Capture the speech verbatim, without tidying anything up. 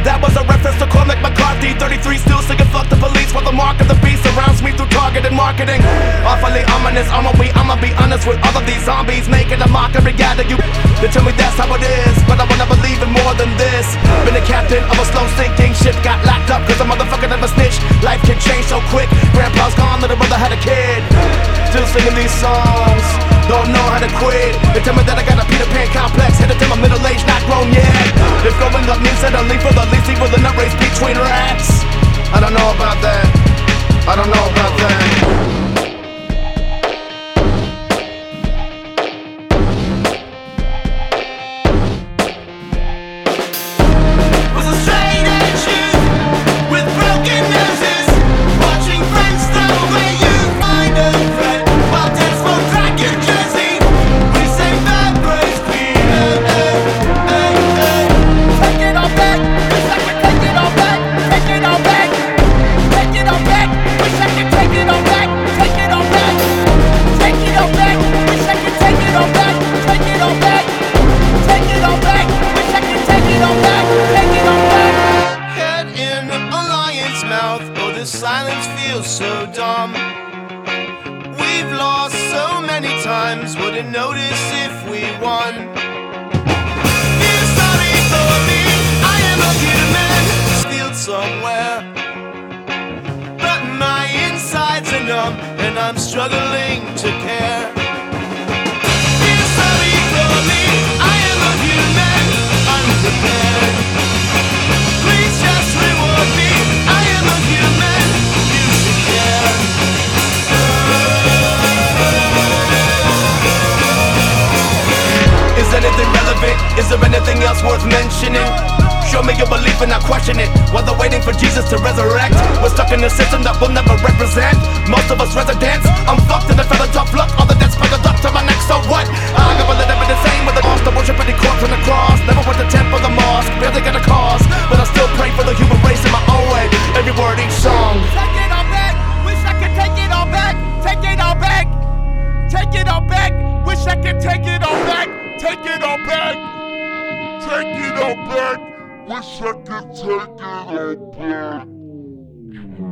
That was a reference to Cormac McCarthy. Thirty-three still singing fuck the police, while the mark of the beast surrounds me through targeted marketing. Awfully ominous, I'ma be, I'ma be honest with all of these zombies making a mockery out of you. They tell me that's how it is, but I wanna believe in more than this. Been a captain of a slow sinking ship, got locked up cause a motherfucker never snitched. Life can change so quick, grandpa's gone, little brother had a kid. Still singing these songs, don't know how to quit. They tell me that I got a Peter Pan complex, headed to my middle age, not grown yet. If growing up means that I'll leave for the least evil in a race between rats, I don't know about that, I don't know about that. Oh, this silence feels so dumb. We've lost so many times, wouldn't notice if we won. Feel sorry for me, I am a human, still somewhere, but my insides are numb, and I'm struggling to care. Feel sorry for me, I am a human, unprepared. Please just reward me, I am a human, you should care. Is anything relevant? Is there anything else worth mentioning? Show me your belief and I question it. While they're waiting for Jesus to resurrect, we're stuck in a system that will never represent most of us residents. I'm fucked and I fell a tough luck. All the debts piled up to my neck, so what? I got a little bit the same with the lost, the worship of the corpse on the cross. Never went to temple, the mosque, barely got a cause, but I still pray for the human race in my own way. Every word, each song. Take it all back, wish I could take it all back. Take it all back, take it all back. Wish I could take it all back. Take it all back, take it all back. Wish I could take it all back.